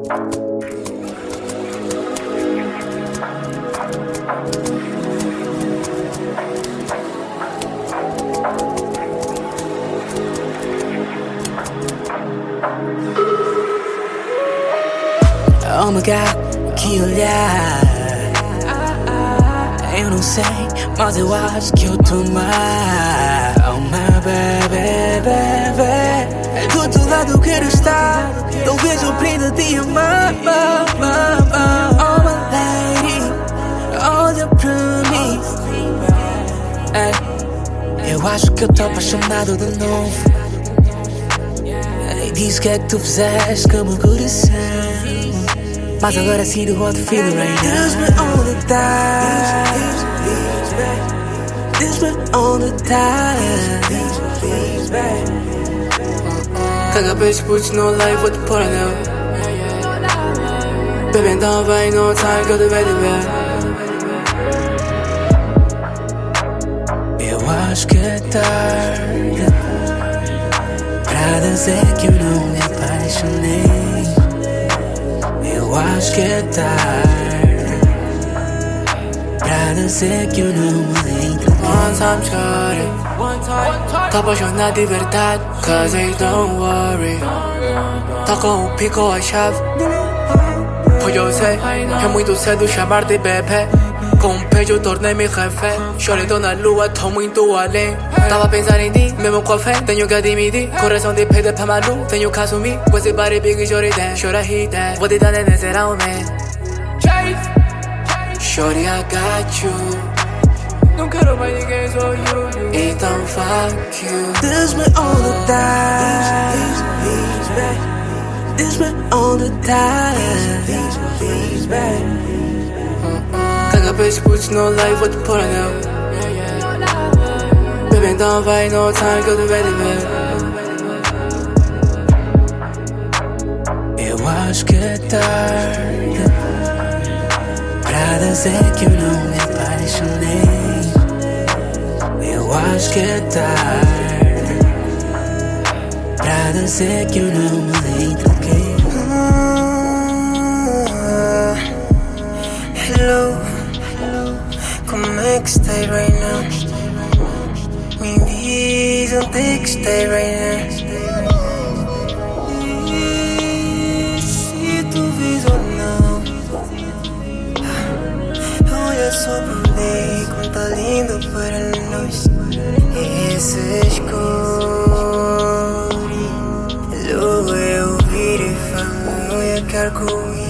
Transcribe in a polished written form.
Oh my God, que olhar. Eu não sei, mas eu acho que eu tô mal. Oh my baby, baby. É do outro lado eu quero estar. Talvez eu aprenda a te amar. Oh my lady, olha pra mim. Eu acho que eu tô apaixonado de novo. E diz que é que tu fizeste com o meu coração. Mas agora sinto what I feel right now. Diz-me onde estás. Diz-me onde estás. Caga bitch, put no life, what the point now? Baby, então vai no time que eu te vejo ver. Eu acho que é tarde pra dizer que eu não me apaixonei. Eu acho que é tarde pra dizer que eu não me entreguei. One time, shawty, tô apaixonado de verdade. Cause I don't worry. Tô com o pico a chave. Pois eu sei, é muito cedo chamar de bebê. Com um beijo tornei-me refém. Chorei, tô na lua, tô muito além. Tava a pensar em ti, mesmo com a fé. Tenho que admitir, coração de pedra pra malu. Tenho que assumir, com esse body big chorei dance. Chora hit that, vou te dar neném, será um man. Shorty, I got you. Não quero mais ninguém, só you. Então fuck you. Diz-me onde estás. Diz-me onde estás. Caga bitch, put no life, what the point now? Baby, então vai no time que eu te vejo ver. Eu acho que é tarde pra dizer que eu não me apaixonei. Eu acho que é tarde pra dizer que eu não me entreguei. Hello, como é que estás right now? Me diz onde é que estás right now? Se tu vês ou não, olha só pra mim, como tá lindo para nós. Essas cores, logo eu virei fã, eu quero comigo.